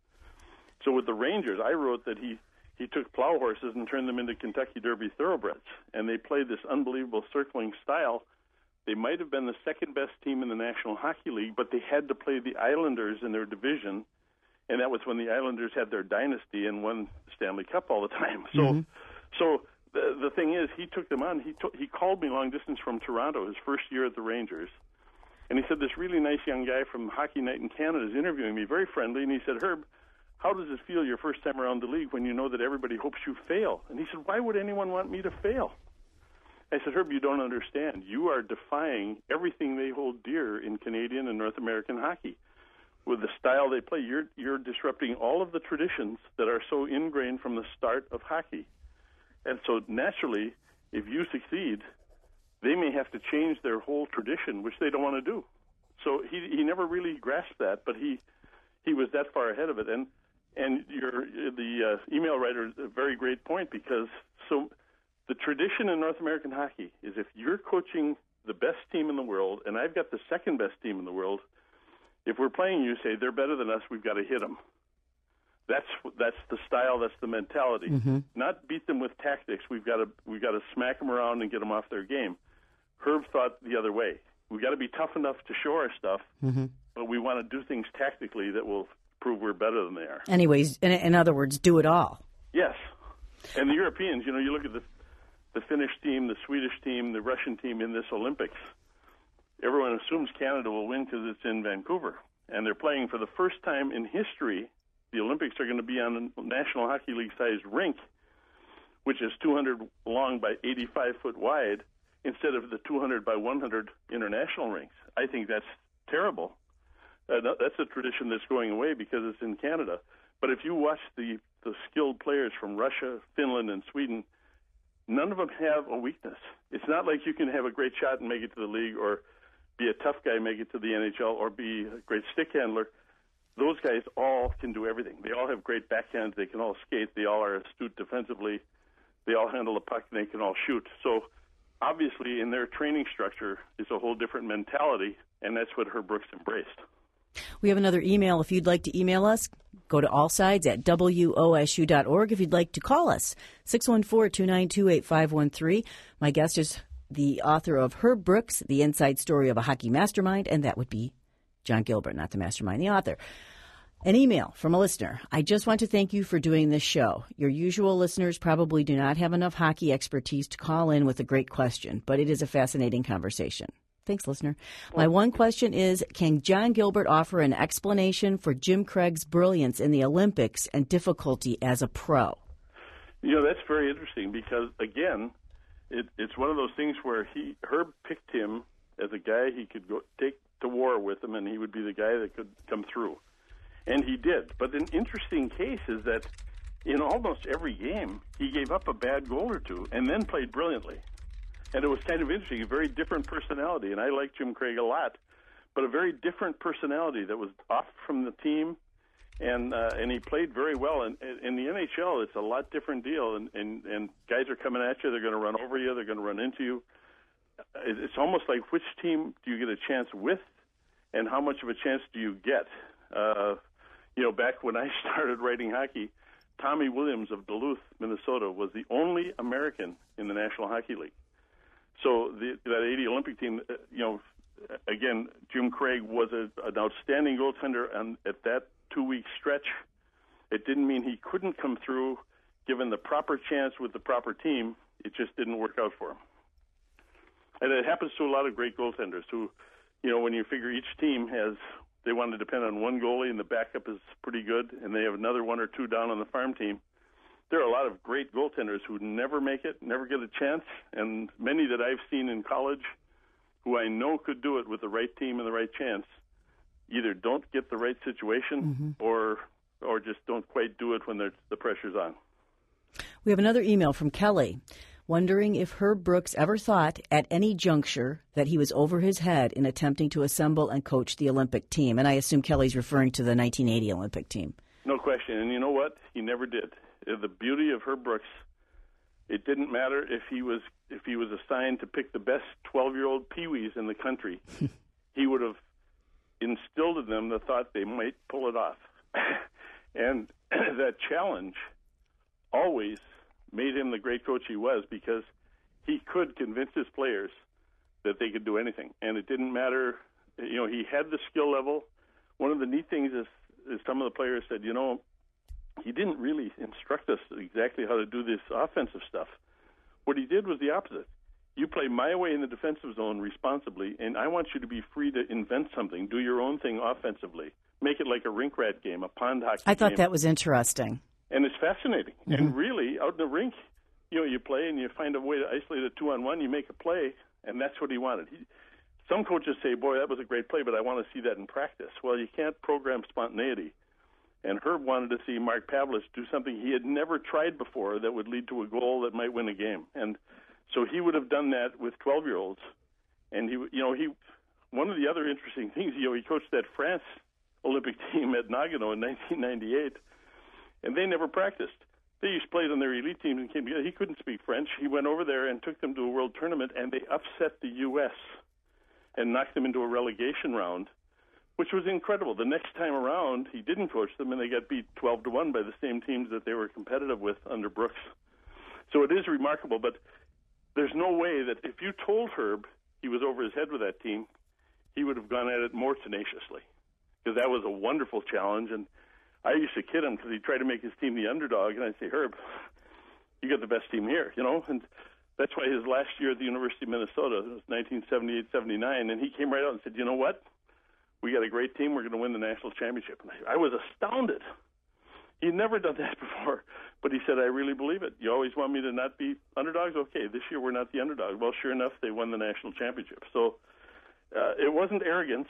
So with the Rangers, I wrote that he, he took plow horses and turned them into Kentucky Derby thoroughbreds, and they played this unbelievable circling style. They might have been the second-best team in the National Hockey League, but they had to play the Islanders in their division, and that was when the Islanders had their dynasty and won the Stanley Cup all the time. So mm-hmm. so the, the thing is, he took them on. He, to, he called me long distance from Toronto his first year at the Rangers, and he said, this really nice young guy from Hockey Night in Canada is interviewing me, very friendly, and he said, Herb, how does it feel your first time around the league when you know that everybody hopes you fail? And he said, why would anyone want me to fail? I said, Herb, you don't understand. You are defying everything they hold dear in Canadian and North American hockey. With the style they play, you're, you're disrupting all of the traditions that are so ingrained from the start of hockey. And so naturally, if you succeed, they may have to change their whole tradition, which they don't want to do. So he he never really grasped that, but he he was that far ahead of it. And and your the uh, email writer is a very great point, because so the tradition in North American hockey is if you're coaching the best team in the world, and I've got the second best team in the world, if we're playing you, say they're better than us, we've got to hit them. That's that's the style, that's the mentality. Mm-hmm. Not beat them with tactics. We've got to we've got to smack them around and get them off their game. Herb thought the other way. We've got to be tough enough to show our stuff, mm-hmm. but we want to do things tactically that will prove we're better than they are. Anyways, in, in other words, do it all. Yes. And the Europeans, you know, you look at the the Finnish team, the Swedish team, the Russian team in this Olympics. Everyone assumes Canada will win because it's in Vancouver. And they're playing for the first time in history. The Olympics are going to be on a National Hockey League-sized rink, which is two hundred long by eighty-five foot wide, instead of the two hundred by one hundred international rinks. I think that's terrible. Uh, that's a tradition that's going away because it's in Canada. But if you watch the, the skilled players from Russia, Finland, and Sweden, none of them have a weakness. It's not like you can have a great shot and make it to the league, or be a tough guy and make it to the N H L, or be a great stick handler. Those guys all can do everything. They all have great backhands. They can all skate. They all are astute defensively. they all handle the puck and they can all shoot. So obviously in their training structure is a whole different mentality, and that's what Herb Brooks embraced. We have another email. If you'd like to email us, go to allsides at W O S U dot org. If you'd like to call us, six one four, two nine two, eight five one three. My guest is the author of Herb Brooks, The Inside Story of a Hockey Mastermind, and that would be John Gilbert, not the mastermind, the author. An email from a listener. I just want to thank you for doing this show. Your usual listeners probably do not have enough hockey expertise to call in with a great question, but it is a fascinating conversation. Thanks, listener. My one question is, can John Gilbert offer an explanation for Jim Craig's brilliance in the Olympics and difficulty as a pro? You know, that's very interesting because, again, it, it's one of those things where he Herb picked him as a guy he could go take to war with him, and he would be the guy that could come through. And he did. But an interesting case is that in almost every game, he gave up a bad goal or two and then played brilliantly. And it was kind of interesting, a very different personality. And I like Jim Craig a lot, but a very different personality that was off from the team. And uh, and he played very well. And in the N H L, it's a lot different deal. And, and, and guys are coming at you. They're going to run over you. They're going to run into you. It's almost like which team do you get a chance with and how much of a chance do you get? Uh, you know, back when I started writing hockey, Tommy Williams of Duluth, Minnesota, was the only American in the National Hockey League. So the, that eighty Olympic team, uh, you know, again, Jim Craig was a, an outstanding goaltender, and at that two-week stretch, it didn't mean he couldn't come through. Given the proper chance with the proper team, it just didn't work out for him. And it happens to a lot of great goaltenders who, you know, when you figure each team has, they want to depend on one goalie and the backup is pretty good, and they have another one or two down on the farm team. There are a lot of great goaltenders who never make it, never get a chance, and many that I've seen in college who I know could do it with the right team and the right chance either don't get the right situation mm-hmm. or or just don't quite do it when the pressure's on. We have another email from Kelly, wondering if Herb Brooks ever thought at any juncture that he was over his head in attempting to assemble and coach the Olympic team. And I assume Kelly's referring to the nineteen eighty Olympic team. No question. And you know what? He never did. The beauty of Herb Brooks, it didn't matter if he was if he was assigned to pick the best twelve-year-old peewees in the country. He would have instilled in them the thought they might pull it off. And that challenge always made him the great coach he was, because he could convince his players that they could do anything. And it didn't matter, you know, he had the skill level. One of the neat things is, is some of the players said, you know, he didn't really instruct us exactly how to do this offensive stuff. What he did was the opposite. You play my way in the defensive zone responsibly, and I want you to be free to invent something, do your own thing offensively. Make it like a rink rat game, a pond hockey game. I thought game. That was interesting. And it's fascinating. Mm-hmm. And really, out in the rink, you know, you play and you find a way to isolate a two-on-one, you make a play, and that's what he wanted. He, some coaches say, boy, that was a great play, but I want to see that in practice. Well, you can't program spontaneity. And Herb wanted to see Mark Pavlich do something he had never tried before that would lead to a goal that might win a game. And so he would have done that with twelve-year-olds. And, he, you know, he one of the other interesting things, you know, he coached that France Olympic team at Nagano in nineteen ninety-eight, and they never practiced. They used to play on their elite teams and came together. He couldn't speak French. He went over there and took them to a world tournament, and they upset the U S and knocked them into a relegation round, which was incredible. The next time around, he didn't coach them, and they got beat twelve to one by the same teams that they were competitive with under Brooks. So it is remarkable, but there's no way that if you told Herb he was over his head with that team, he would have gone at it more tenaciously, because that was a wonderful challenge. And I used to kid him because he'd try to make his team the underdog, and I'd say, Herb, you got the best team here, you know? And that's why his last year at the University of Minnesota, it was nineteen seventy-eight seventy-nine, and he came right out and said, you know what? We got a great team. We're going to win the national championship. And I, I was astounded. He'd never done that before, but he said, I really believe it. You always want me to not be underdogs? Okay, this year we're not the underdog. Well, sure enough, they won the national championship. So uh, it wasn't arrogance.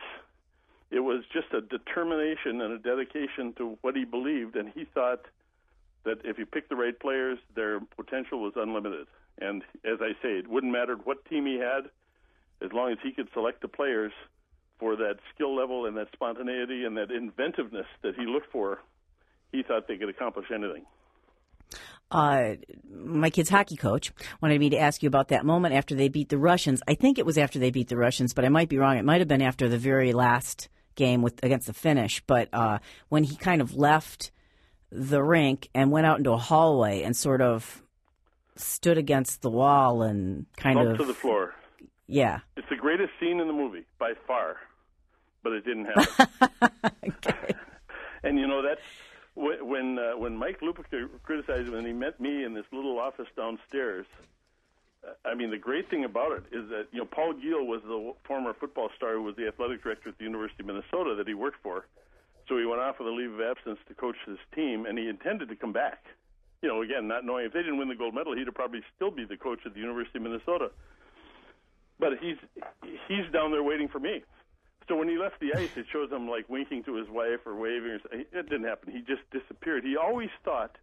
It was just a determination and a dedication to what he believed, and he thought that if he picked the right players, their potential was unlimited. And as I say, it wouldn't matter what team he had, as long as he could select the players for that skill level and that spontaneity and that inventiveness that he looked for, he thought they could accomplish anything. Uh, my kid's hockey coach wanted me to ask you about that moment after they beat the Russians. I think it was after they beat the Russians, but I might be wrong. It might have been after the very last game with against the Finnish. But uh, when he kind of left the rink and went out into a hallway and sort of stood against the wall and kind Bumped of to the floor. Yeah, it's the greatest scene in the movie by far, but it didn't happen. Okay. And you know that's. When uh, when Mike Lupica criticized him and he met me in this little office downstairs, I mean, the great thing about it is that, you know, Paul Giel was the former football star who was the athletic director at the University of Minnesota that he worked for. So he went off with a leave of absence to coach his team, and he intended to come back. You know, again, not knowing if they didn't win the gold medal, he'd probably still be the coach at the University of Minnesota. But he's he's down there waiting for me. So when he left the ice, it shows him, like, winking to his wife or waving. Or something. It didn't happen. He just disappeared. He always thought,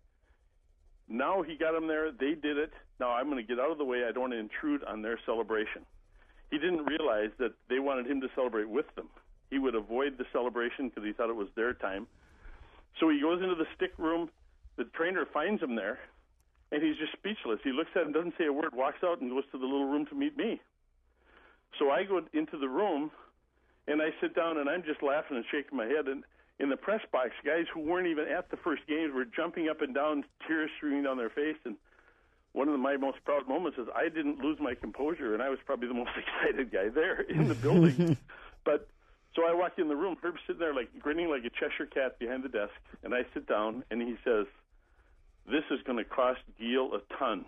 now he got him there, they did it, now I'm going to get out of the way. I don't want to intrude on their celebration. He didn't realize that they wanted him to celebrate with them. He would avoid the celebration because he thought it was their time. So he goes into the stick room. The trainer finds him there, and he's just speechless. He looks at him, doesn't say a word, walks out and goes to the little room to meet me. So I go into the room, and I sit down, and I'm just laughing and shaking my head. And in the press box, guys who weren't even at the first games were jumping up and down, tears streaming down their face. And one of my most proud moments is I didn't lose my composure, and I was probably the most excited guy there in the building. But so I walk in the room, Herb's sitting there like grinning like a Cheshire cat behind the desk, and I sit down, and he says, "This is going to cost Giel a ton."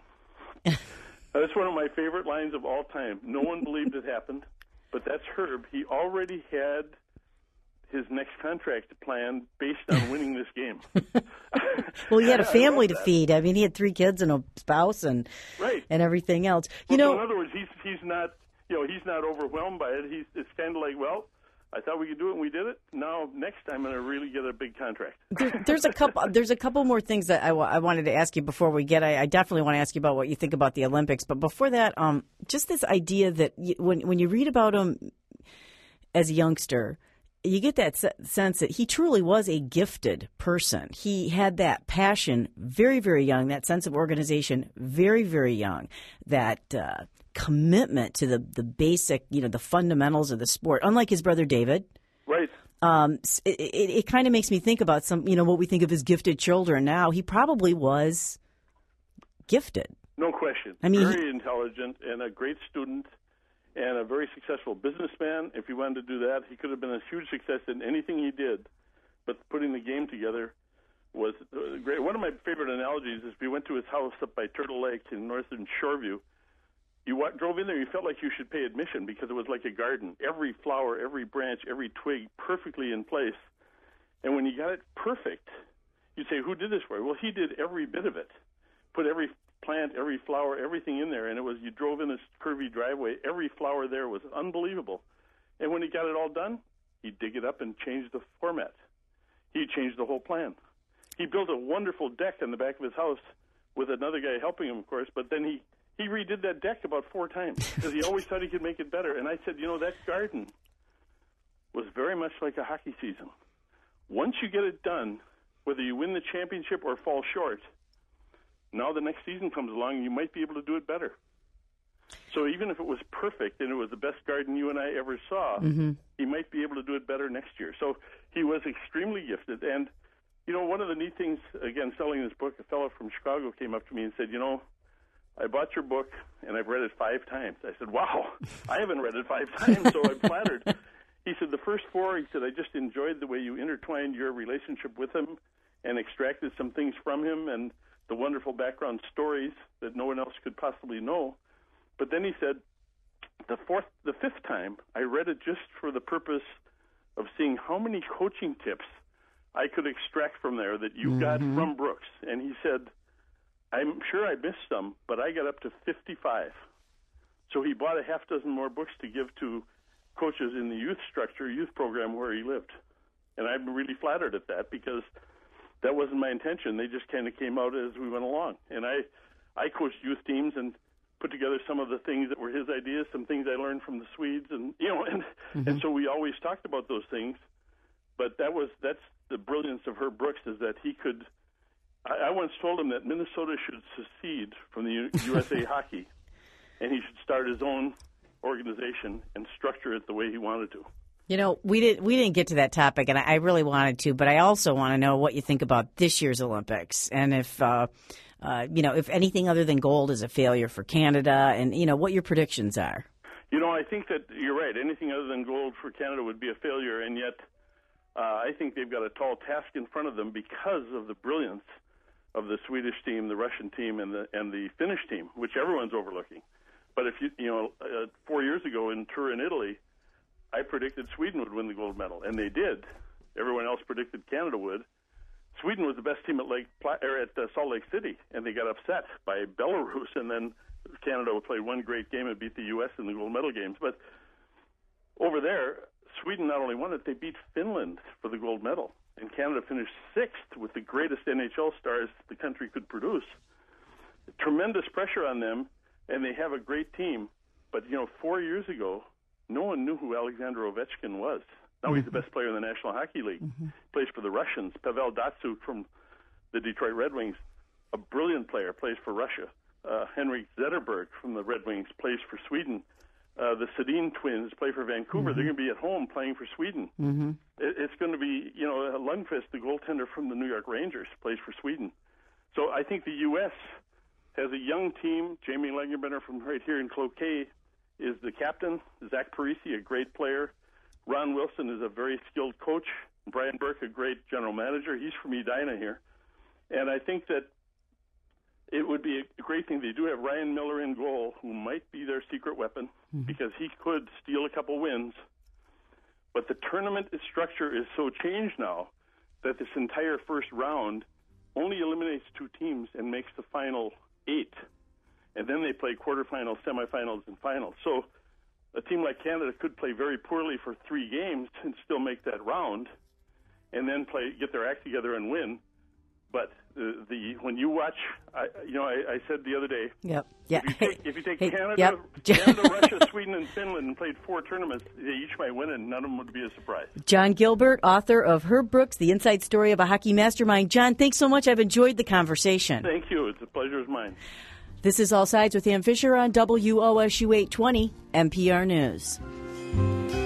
That's one of my favorite lines of all time. No one believed it happened. But that's Herb. He already had his next contract planned based on winning this game. Well, he had a family to feed. I mean, he had three kids and a spouse and right. and everything else. You well, know, so in other words, he's he's not you know he's not overwhelmed by it. He's it's kind of like, well, I thought we could do it and we did it. Now next time I'm going to really get a big contract. there, there's a couple. There's a couple more things that I, w- I wanted to ask you before we get. I, I definitely want to ask you about what you think about the Olympics. But before that, um, just this idea that you, when when you read about him as a youngster, you get that se- sense that he truly was a gifted person. He had that passion very, very young. That sense of organization very, very young. That uh, commitment to the the basic, you know, the fundamentals of the sport. Unlike his brother David. Right. Um, it, it, it kind of makes me think about some, you know, what we think of as gifted children now. He probably was gifted. No question. I mean, very he, intelligent and a great student and a very successful businessman. If he wanted to do that, he could have been a huge success in anything he did. But putting the game together was great. One of my favorite analogies is we went to his house up by Turtle Lake in northern Shoreview. You walk, drove in there, you felt like you should pay admission because it was like a garden. Every flower, every branch, every twig perfectly in place. And when you got it perfect, you'd say, who did this for you? Well, he did every bit of it. Put every plant, every flower, everything in there. And it was, you drove in this curvy driveway, every flower there was unbelievable. And when he got it all done, he'd dig it up and change the format. He changed the whole plan. He built a wonderful deck in the back of his house with another guy helping him, of course, but then he He redid that deck about four times because he always thought he could make it better. And I said, you know, that garden was very much like a hockey season. Once you get it done, whether you win the championship or fall short, now the next season comes along and you might be able to do it better. So even if it was perfect and it was the best garden you and I ever saw, mm-hmm. he might be able to do it better next year. So he was extremely gifted. And, you know, one of the neat things, again, selling this book, a fellow from Chicago came up to me and said, you know, I bought your book, and I've read it five times. I said, wow, I haven't read it five times, so I'm flattered. He said, the first four, he said, I just enjoyed the way you intertwined your relationship with him and extracted some things from him and the wonderful background stories that no one else could possibly know. But then he said, the fourth, the fifth time, I read it just for the purpose of seeing how many coaching tips I could extract from there that you mm-hmm. got from Brooks. And he said, I'm sure I missed some, but I got up to fifty-five. So he bought a half dozen more books to give to coaches in the youth structure, youth program where he lived. And I'm really flattered at that because that wasn't my intention. They just kind of came out as we went along. And I, I coached youth teams and put together some of the things that were his ideas, some things I learned from the Swedes, and you know, and mm-hmm. and so we always talked about those things. But that was that's the brilliance of Herb Brooks is that he could I, I once told him that Minnesota should secede from the U- USA Hockey, and he should start his own organization and structure it the way he wanted to. You know, we didn't we didn't get to that topic, and I really wanted to, but I also want to know what you think about this year's Olympics, and if uh, uh, you know if anything other than gold is a failure for Canada, and you know what your predictions are. You know, I think that you're right. Anything other than gold for Canada would be a failure, and yet uh, I think they've got a tall task in front of them because of the brilliance of the Swedish team, the Russian team, and the and the Finnish team, which everyone's overlooking. But if you you know, uh, four years ago in Turin, Italy, I predicted Sweden would win the gold medal, and they did. Everyone else predicted Canada would. Sweden was the best team at Lake Pla- or at uh, Salt Lake City, and they got upset by Belarus, and then Canada played one great game and beat the U S in the gold medal games. But over there, Sweden not only won it, they beat Finland for the gold medal, and Canada finished sixth with the greatest N H L stars the country could produce. Tremendous pressure on them, and they have a great team. But, you know, four years ago, no one knew who Alexander Ovechkin was. Now he's the best player in the National Hockey League. Mm-hmm. Plays for the Russians. Pavel Datsyuk from the Detroit Red Wings, a brilliant player, plays for Russia. Uh, Henrik Zetterberg from the Red Wings plays for Sweden. Uh, the Sedin twins play for Vancouver. Mm-hmm. They're going to be at home playing for Sweden. Mm-hmm. It, it's going to be, you know, Lundqvist, the goaltender from the New York Rangers, plays for Sweden. So I think the U S has a young team. Jamie Langenbrenner from right here in Cloquet is the captain. Zach Parisi, a great player. Ron Wilson is a very skilled coach. Brian Burke, a great general manager. He's from Edina here. And I think that it would be a great thing. They do have Ryan Miller in goal, who might be their secret weapon, mm-hmm. because he could steal a couple wins. But the tournament structure is so changed now that this entire first round only eliminates two teams and makes the final eight. And then they play quarterfinals, semifinals, and finals. So a team like Canada could play very poorly for three games and still make that round, and then play, get their act together and win. But the, the when you watch, I, you know, I, I said the other day, yep, yeah. If you take, if you take hey, Canada, yep. Canada, Russia, Sweden, and Finland and played four tournaments, they each might win, and none of them would be a surprise. John Gilbert, author of Herb Brooks, The Inside Story of a Hockey Mastermind. John, thanks so much. I've enjoyed the conversation. Thank you. It's a pleasure of mine. This is All Sides with Ann Fisher on W O S U eight twenty N P R News.